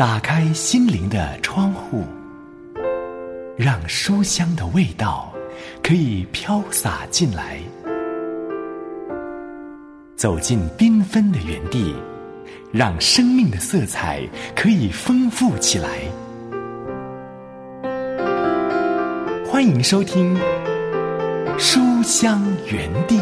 打开心灵的窗户，让书香的味道可以飘洒进来，走进缤纷的园地，让生命的色彩可以丰富起来。欢迎收听书香园地。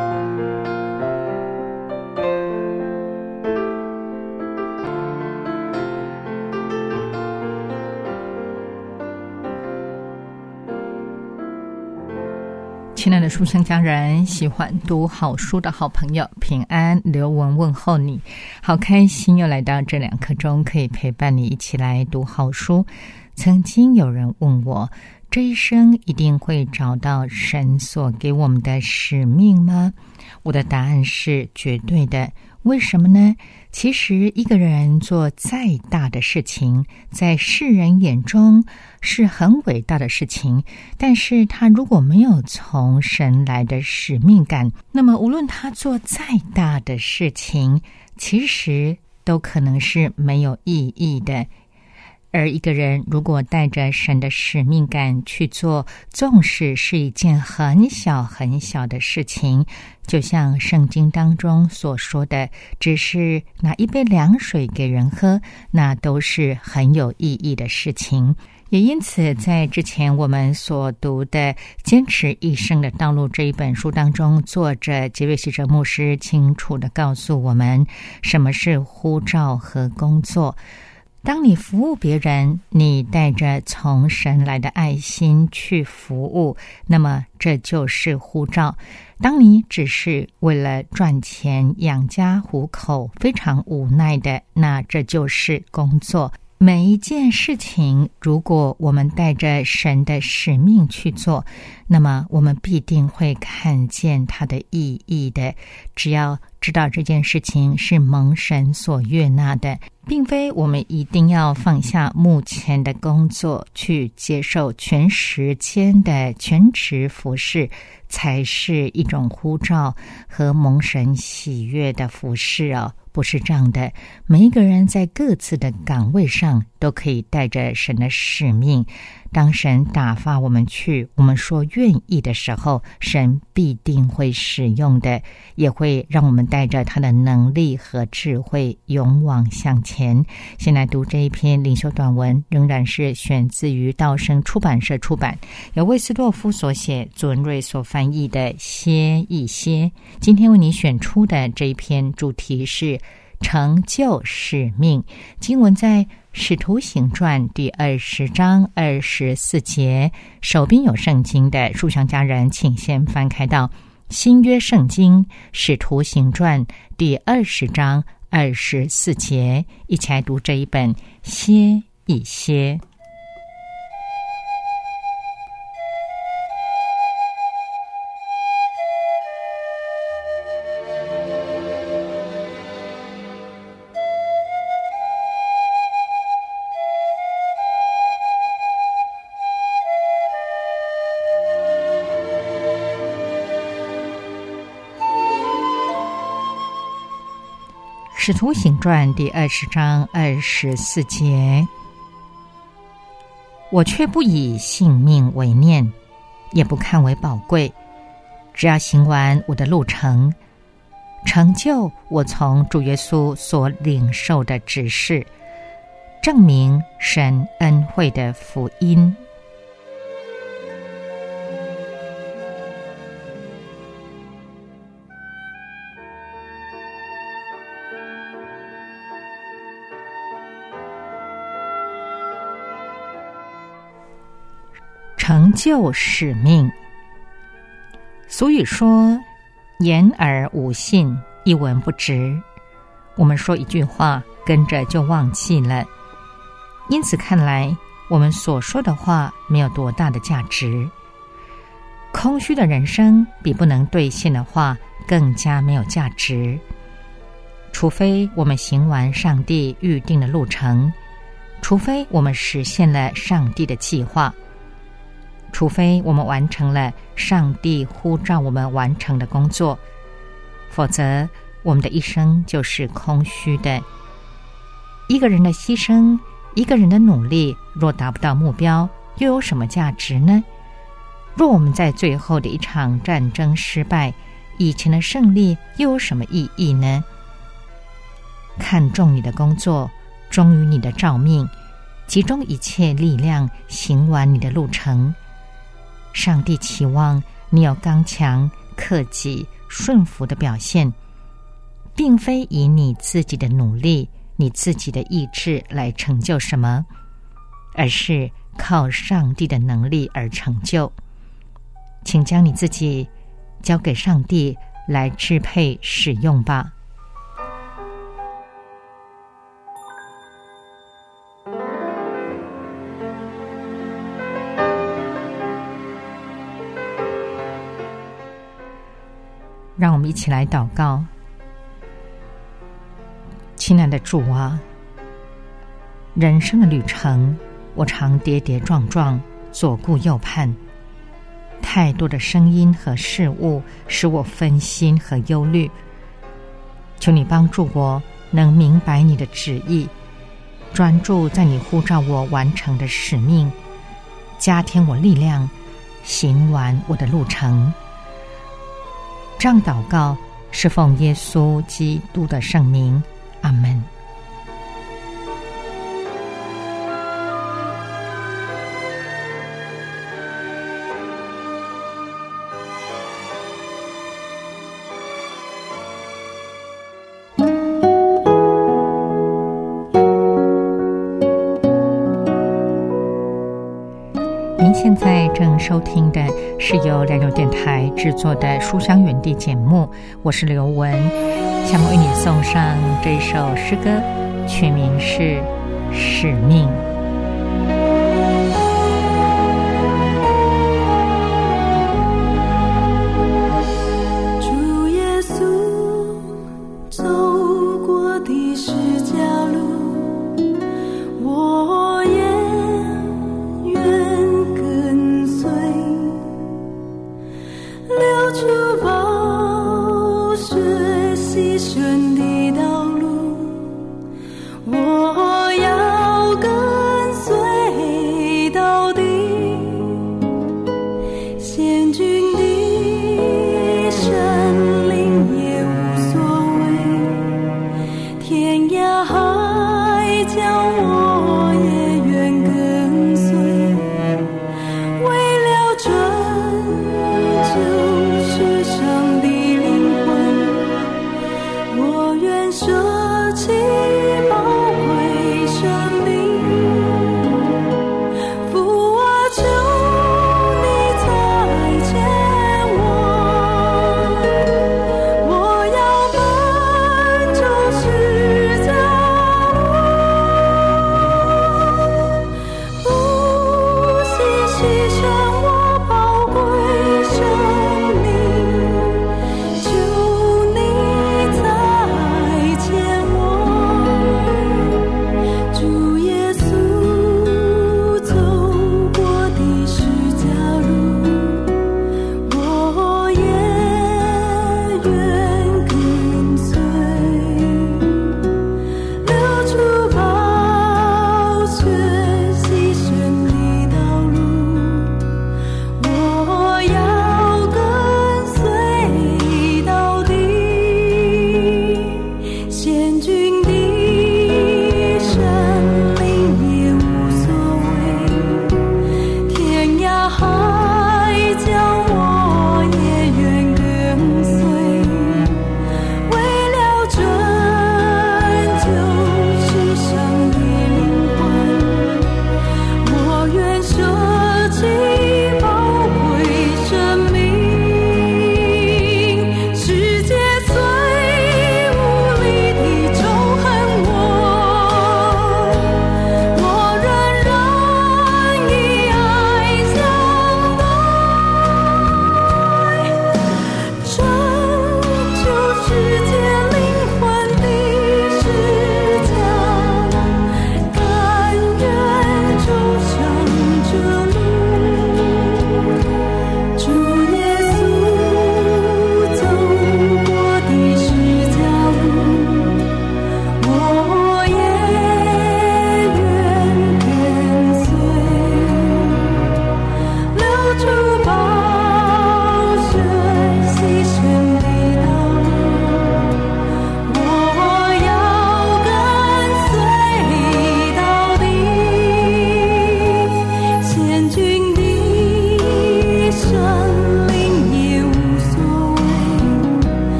亲爱的书香家人，喜欢读好书的好朋友，平安，刘文问候你，好开心又来到这2刻钟，可以陪伴你一起来读好书。曾经有人问我，这一生一定会找到神所给我们的使命吗？我的答案是绝对的。为什么呢？其实一个人做再大的事情，在世人眼中是很伟大的事情，但是他如果没有从神来的使命感，那么无论他做再大的事情，其实都可能是没有意义的。而一个人如果带着神的使命感去做，纵使是一件很小很小的事情，就像圣经当中所说的，只是拿一杯凉水给人喝，那都是很有意义的事情。也因此，在之前我们所读的《坚持一生的道路》这一本书当中，作者杰瑞希哲牧师清楚地告诉我们，什么是呼召和工作。当你服务别人，你带着从神来的爱心去服务，那么这就是呼召。当你只是为了赚钱养家糊口，非常无奈的，那这就是工作。每一件事情，如果我们带着神的使命去做，那么我们必定会看见它的意义的。只要知道这件事情是蒙神所悦纳的，并非我们一定要放下目前的工作，去接受全时间的全职服事，才是一种呼召和蒙神喜悦的服事哦。不是这样的，每一个人在各自的岗位上都可以带着神的使命。当神打发我们去，我们说愿意的时候，神必定会使用的，也会让我们带着他的能力和智慧勇往向前。先来读这一篇灵修短文，仍然是选自于道生出版社出版，由魏斯洛夫所写，祖文瑞所翻译的《歇一歇》。今天为你选出的这一篇主题是成就使命，经文在使徒行传第20章24节。手边有圣经的书香家人，请先翻开到新约圣经使徒行传第20章24节，一起来读这一本歇一歇。使徒行传第20章24节，我却不以性命为念，也不看为宝贵，只要行完我的路程，成就我从主耶稣所领受的指示，证明神恩惠的福音。成就使命。俗语说，言而无信，一文不值。我们说一句话，跟着就忘记了。因此看来，我们所说的话没有多大的价值。空虚的人生比不能兑现的话更加没有价值。除非我们行完上帝预定的路程，除非我们实现了上帝的计划，除非我们完成了上帝呼召我们完成的工作，否则我们的一生就是空虚的。 一个人的牺牲，一个人的努力，若达不到目标，又有什么价值呢？若我们在最后的一场战争失败，以前的胜利又有什么意义呢？看重你的工作，忠于你的召命，集中一切力量行完你的路程。上帝期望你有刚强、克己、顺服的表现，并非以你自己的努力、你自己的意志来成就什么，而是靠上帝的能力而成就。请将你自己交给上帝来支配使用吧。让我们一起来祷告。亲爱的主啊，人生的旅程，我常跌跌撞撞，左顾右盼，太多的声音和事物使我分心和忧虑。求你帮助我能明白你的旨意，专注在你呼召我完成的使命，加添我力量，行完我的路程。这样祷告是奉耶稣基督的圣名，阿们。您现在正收听的是由良友电台制作的书香园地节目，我是刘雯。下面为你送上这首诗歌，曲名是《使命》。 主耶稣走过的十架路，我也愿跟随，流出宝血牺牲的道路，我要跟随到底，险峻的山林也无所谓，天涯海角我也愿跟随，为了拯救世上的灵魂，我愿舍弃宝贵生命。父啊，求你再牵我要奔走十字路，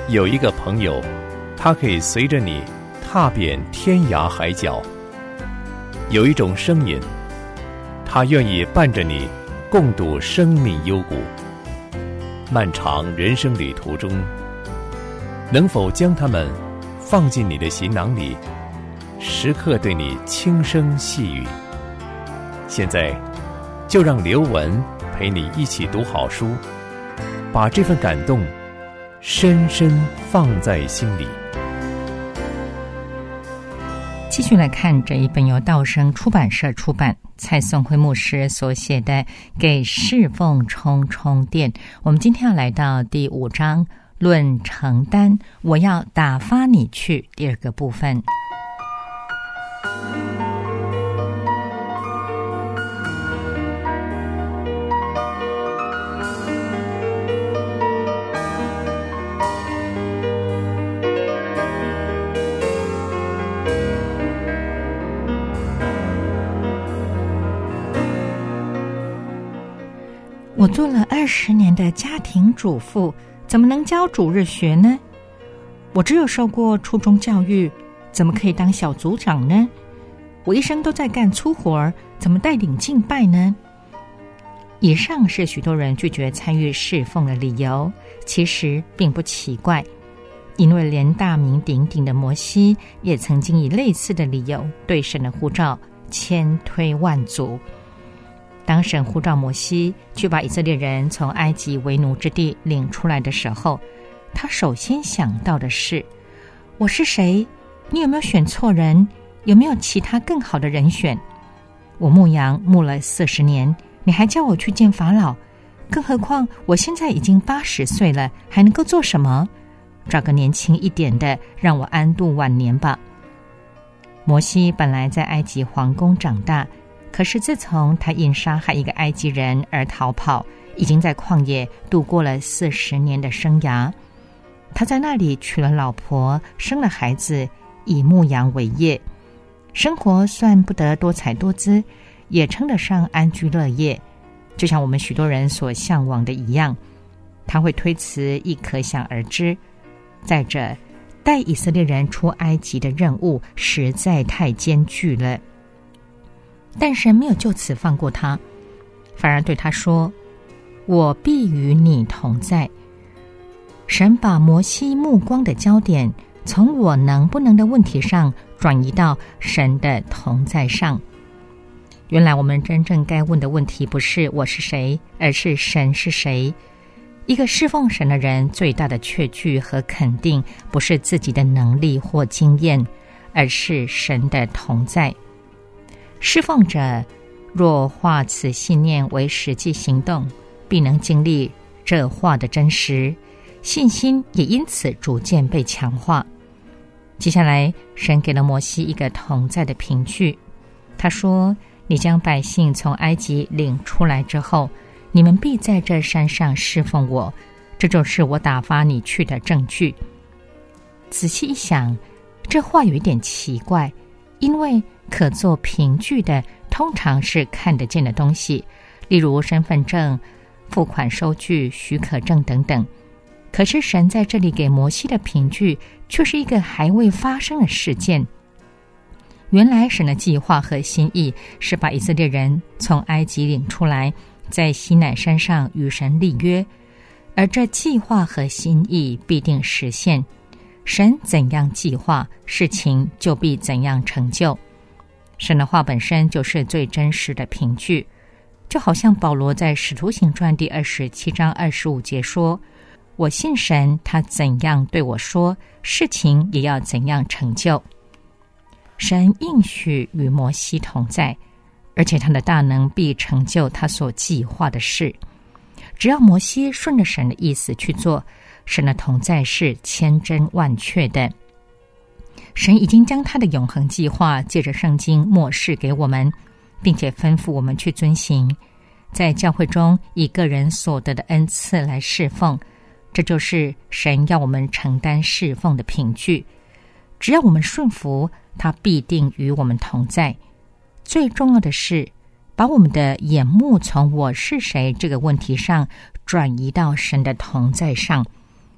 有一个朋友，他可以随着你踏遍天涯海角。有一种声音，他愿意伴着你共度生命幽谷。漫长人生旅途中，能否将他们放进你的行囊里，时刻对你轻声细语？现在就让刘文陪你一起读好书，把这份感动深深放在心里。 继续来看这一本由道生出版社出版，蔡颂辉牧师所写的《给侍奉充电》。我们今天要来到第5章，论承担，我要打发你去，第2个部分。我做了20年的家庭主妇，怎么能教主日学呢？我只有受过初中教育，怎么可以当小组长呢？我一生都在干粗活，怎么带领敬拜呢？以上是许多人拒绝参与侍奉的理由，其实并不奇怪，因为连大名鼎鼎的摩西也曾经以类似的理由对神的呼召千推万阻。当神呼召摩西去把以色列人从埃及为奴之地领出来的时候，他首先想到的是：我是谁？你有没有选错人？有没有其他更好的人选？我牧羊牧了40年，你还叫我去见法老？更何况我现在已经80岁了，还能够做什么？找个年轻一点的，让我安度晚年吧。摩西本来在埃及皇宫长大，可是自从他因杀害一个埃及人而逃跑，已经在旷野度过了40年的生涯。他在那里娶了老婆，生了孩子，以牧羊为业，生活算不得多彩多姿，也称得上安居乐业，就像我们许多人所向往的一样。他会推辞亦可想而知。再者，带以色列人出埃及的任务实在太艰巨了。但神没有就此放过他，反而对他说：我必与你同在。神把摩西目光的焦点从我能不能的问题上转移到神的同在上。原来我们真正该问的问题不是我是谁，而是神是谁。一个侍奉神的人最大的确据和肯定，不是自己的能力或经验，而是神的同在。侍奉者若化此信念为实际行动，必能经历这话的真实，信心也因此逐渐被强化。接下来，神给了摩西一个同在的凭据，他说：你将百姓从埃及领出来之后，你们必在这山上侍奉我，这就是我打发你去的证据。仔细一想，这话有一点奇怪，因为可做凭据的通常是看得见的东西，例如身份证、付款收据、许可证等等。可是神在这里给摩西的凭据却是一个还未发生的事件。原来神的计划和心意是把以色列人从埃及领出来，在西乃山上与神立约，而这计划和心意必定实现。神怎样计划，事情就必怎样成就。神的话本身就是最真实的凭据，就好像保罗在使徒行传第27章25节说：我信神，他怎样对我说，事情也要怎样成就。神应许与摩西同在，而且他的大能必成就他所计划的事。只要摩西顺着神的意思去做，神的同在是千真万确的。神已经将他的永恒计划借着圣经默示给我们，并且吩咐我们去遵行，在教会中以个人所得的恩赐来侍奉，这就是神要我们承担侍奉的凭据。只要我们顺服，他必定与我们同在。最重要的是，把我们的眼目从我是谁这个问题上转移到神的同在上。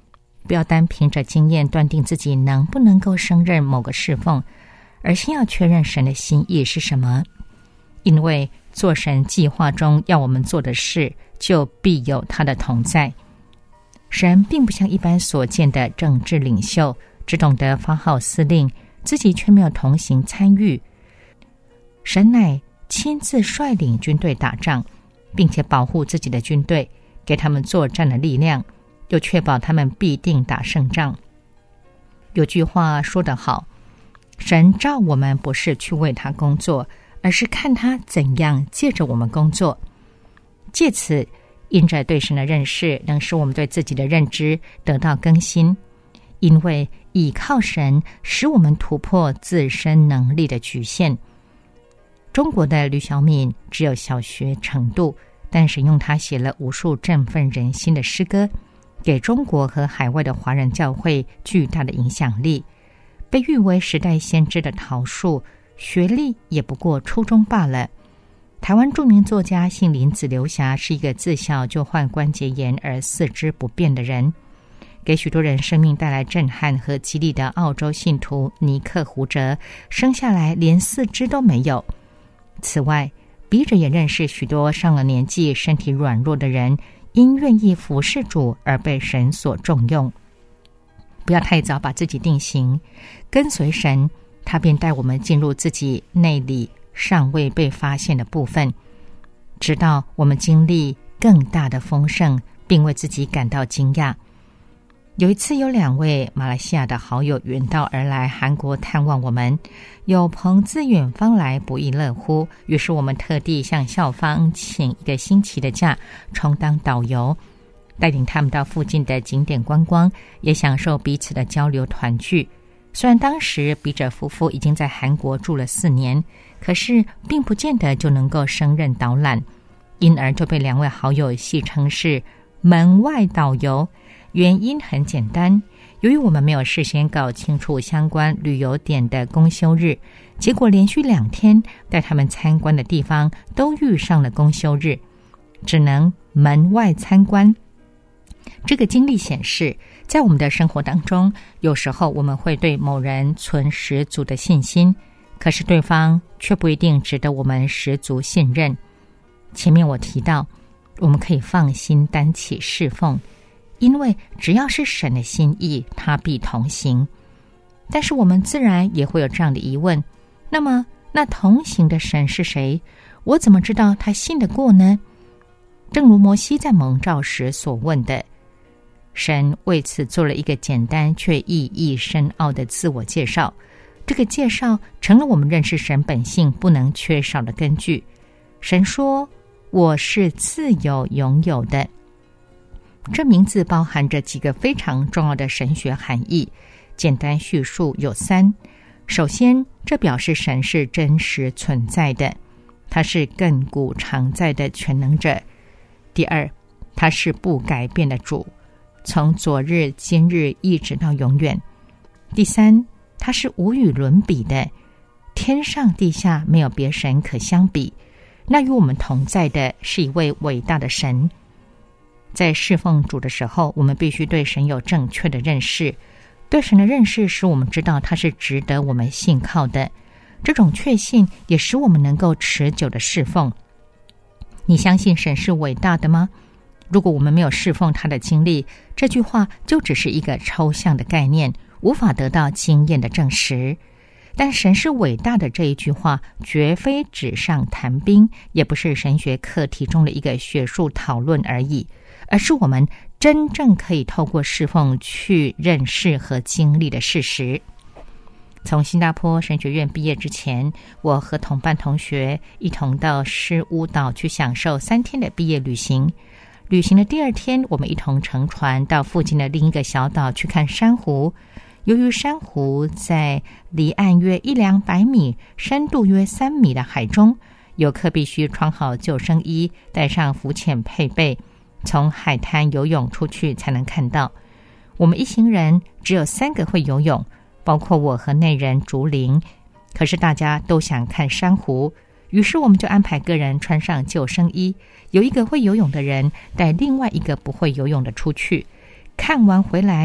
不要单凭着经验断定自己能不能够胜任某个侍奉，而先要确认神的心意是什么。因为做神计划中要我们做的事，就必有他的同在。神并不像一般所见的政治领袖，只懂得发号司令，自己却没有同行参与。神乃亲自率领军队打仗，并且保护自己的军队，给他们作战的力量，又确保他们必定打胜仗。有句话说得好，神召我们不是去为他工作，而是看他怎样借着我们工作。借此因着对神的认识，能使我们对自己的认知得到更新，因为倚靠神使我们突破自身能力的局限。中国的吕小敏只有小学程度，但神用他写了无数振奋人心的诗歌，给中国和海外的华人教会巨大的影响力。被誉为时代先知的桃树，学历也不过初中罢了。台湾著名作家姓林子刘霞是一个自小就患关节炎而四肢不便的人，给许多人生命带来震撼和激励的澳洲信徒尼克胡哲，生下来连四肢都没有。此外，笔者也认识许多上了年纪身体软弱的人，因愿意服侍主而被神所重用。不要太早把自己定型，跟随神，他便带我们进入自己内里尚未被发现的部分，直到我们经历更大的丰盛，并为自己感到惊讶。有一次，有2位马来西亚的好友远道而来韩国探望我们，有朋自远方来，不亦乐乎。于是我们特地向校方请1个星期的假，充当导游，带领他们到附近的景点观光，也享受彼此的交流团聚。虽然当时笔者夫妇已经在韩国住了4年，可是并不见得就能够胜任导览，因而就被2位好友戏称是门外导游。原因很简单，由于我们没有事先搞清楚相关旅游点的公休日，结果连续2天带他们参观的地方都遇上了公休日，只能门外参观。这个经历显示，在我们的生活当中，有时候我们会对某人存十足的信心，可是对方却不一定值得我们十足信任。前面我提到，我们可以放心担起侍奉，因为只要是神的心意，他必同行。但是我们自然也会有这样的疑问，那么那同行的神是谁？我怎么知道他信得过呢？正如摩西在蒙召时所问的，神为此做了一个简单却意义深奥的自我介绍，这个介绍成了我们认识神本性不能缺少的根据。神说，我是自有永有的。这名字包含着几个非常重要的神学含义，简单叙述有3。首先，这表示神是真实存在的，他是亘古常在的全能者。第二，他是不改变的主，从昨日今日一直到永远。第三，他是无与伦比的，天上地下没有别神可相比。那与我们同在的是一位伟大的神。在侍奉主的时候，我们必须对神有正确的认识，对神的认识使我们知道他是值得我们信靠的，这种确信也使我们能够持久的侍奉。你相信神是伟大的吗？如果我们没有侍奉他的经历，这句话就只是一个抽象的概念，无法得到经验的证实。但神是伟大的这一句话绝非纸上谈兵，也不是神学课题中的一个学术讨论而已，而是我们真正可以透过侍奉去认识和经历的事实。从新加坡神学院毕业之前，我和同班同学一同到诗巫岛去享受3天的毕业旅行。旅行的第2天，我们一同乘船到附近的另一个小岛去看珊瑚。由于珊瑚在离岸约100-200米、深度约3米的海中，游客必须穿好救生衣，带上浮潜配备，从海滩游泳出去才能看到。我们一行人只有3个会游泳，包括我和内人竹林，可是大家都想看珊瑚，于是我们就安排个人穿上救生衣，有一个会游泳的人带另外一个不会游泳的出去，看完回来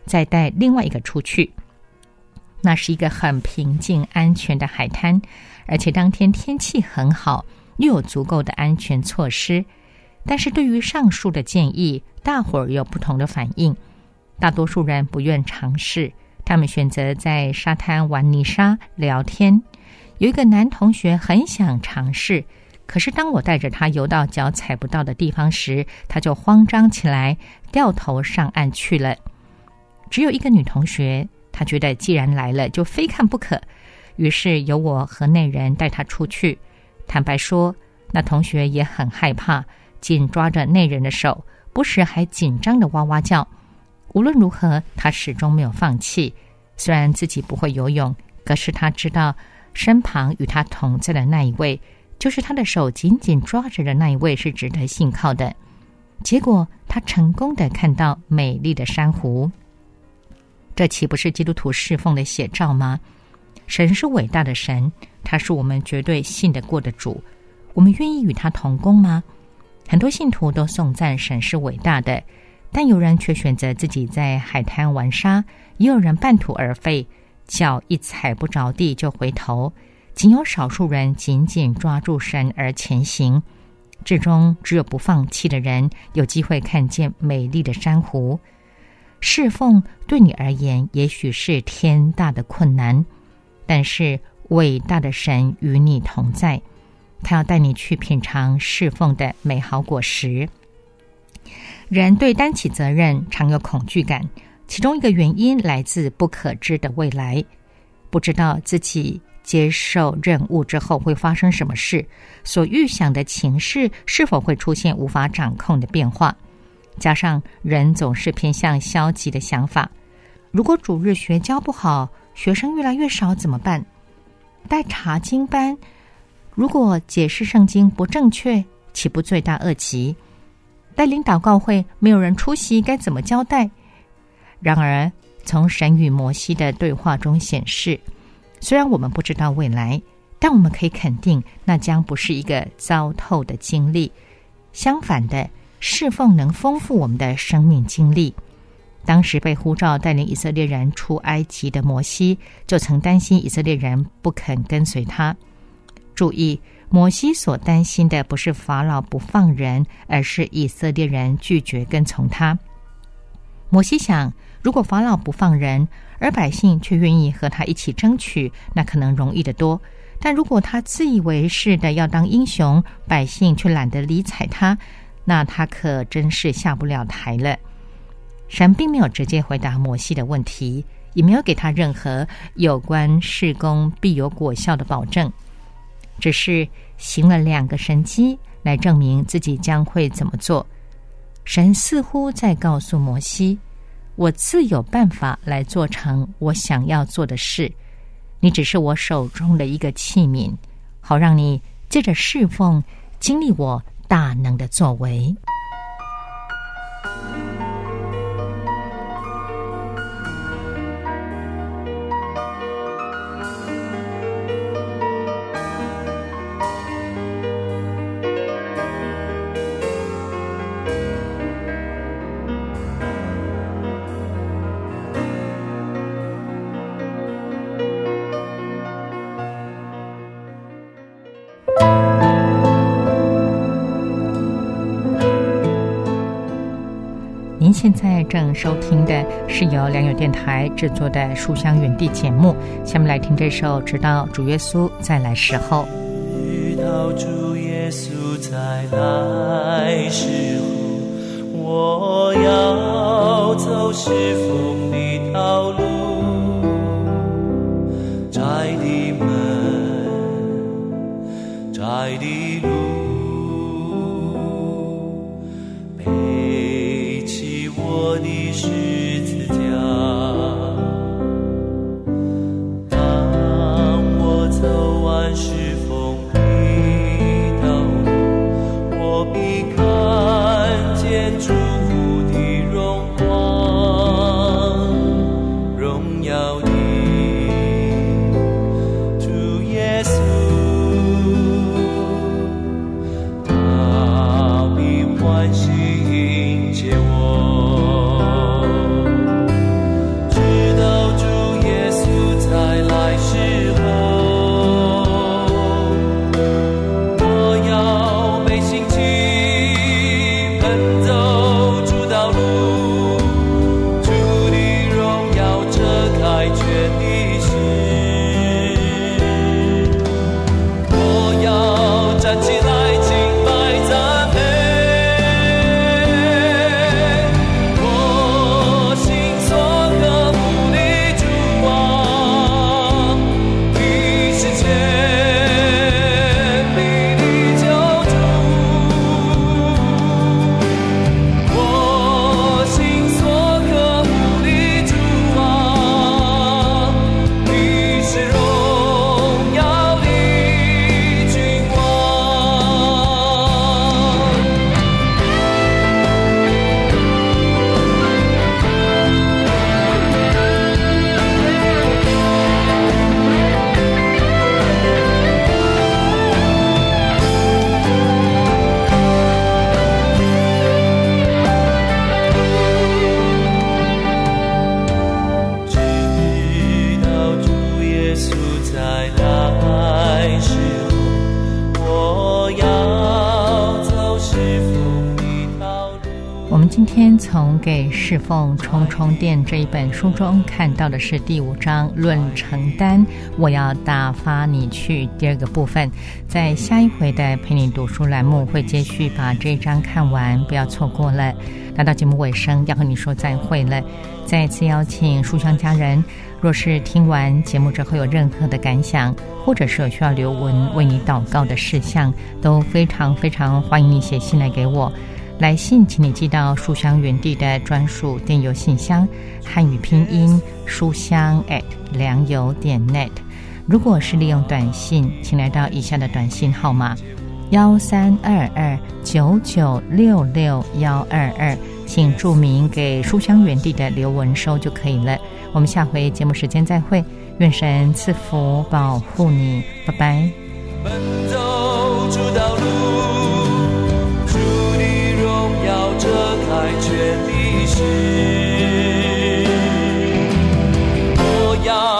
再带另外一个出去。那是一个很平静安全的海滩，而且当天天气很好，又有足够的安全措施。但是对于上述的建议，大伙儿有不同的反应。大多数人不愿尝试，他们选择在沙滩玩泥沙聊天。有一个男同学很想尝试，可是当我带着他游到脚踩不到的地方时，他就慌张起来，掉头上岸去了。只有一个女同学，她觉得既然来了就非看不可，于是由我和那人带她出去。坦白说，那同学也很害怕，紧抓着那人的手，不时还紧张地哇哇叫。无论如何，他始终没有放弃。虽然自己不会游泳，可是他知道身旁与他同在的那一位，就是他的手紧紧抓着的那一位，是值得信靠的。结果他成功地看到美丽的珊瑚。这岂不是基督徒侍奉的写照吗？神是伟大的神，他是我们绝对信得过的主。我们愿意与他同工吗？很多信徒都颂赞神是伟大的，但有人却选择自己在海滩玩沙，也有人半途而废，脚一踩不着地就回头，仅有少数人紧紧抓住神而前行。最终只有不放弃的人有机会看见美丽的珊瑚。侍奉对你而言也许是天大的困难，但是伟大的神与你同在，他要带你去品尝侍奉的美好果实。人对担起责任常有恐惧感，其中一个原因来自不可知的未来，不知道自己接受任务之后会发生什么事，所预想的情势是否会出现无法掌控的变化。加上人总是偏向消极的想法，如果主日学教不好，学生越来越少怎么办？带查经班，如果解释圣经不正确，岂不罪大恶极？带领祷告会，没有人出席，该怎么交代？然而，从神与摩西的对话中显示，虽然我们不知道未来，但我们可以肯定，那将不是一个糟透的经历。相反的，侍奉能丰富我们的生命经历。当时被呼召带领以色列人出埃及的摩西，就曾担心以色列人不肯跟随他。注意，摩西所担心的不是法老不放人，而是以色列人拒绝跟从他。摩西想，如果法老不放人，而百姓却愿意和他一起争取，那可能容易得多。但如果他自以为是的要当英雄，百姓却懒得理睬他，那他可真是下不了台了。神并没有直接回答摩西的问题，也没有给他任何有关事工必有果效的保证，只是行了2个神迹来证明自己将会怎么做。神似乎在告诉摩西，我自有办法来做成我想要做的事，你只是我手中的一个器皿，好让你借着侍奉经历我大能的作为。您现在正收听的是由良友电台制作的书香园地节目，下面来听这首直到主耶稣再来时候。 直到主耶稣再来时候，我要走侍奉的道路，窄的门，窄的路，背起我的十字架，当我走完侍奉的道路，我必看见主的荣光，荣耀的主耶稣，他必欢喜迎接我。 天从《给侍奉充充电》这一本书中看到的是第5章论承担，我要打发你去第2个部分。在下一回的陪你读书栏目会继续把这一章看完，不要错过了。来到节目尾声，要和你说再会了。再次邀请书香家人，若是听完节目之后有任何的感想，或者是有需要留文为你祷告的事项，都非常非常欢迎你写信来给我。来信请你寄到书香园地的专属电邮信箱，汉语拼音书香良友.net。如果是利用短信，请来到以下的短信号码132299662122，请注明给书香园地的留文收就可以了。我们下回节目时间再会，愿神赐福保护你，拜拜。 奔走出道路，主的荣耀遮开全历史，我要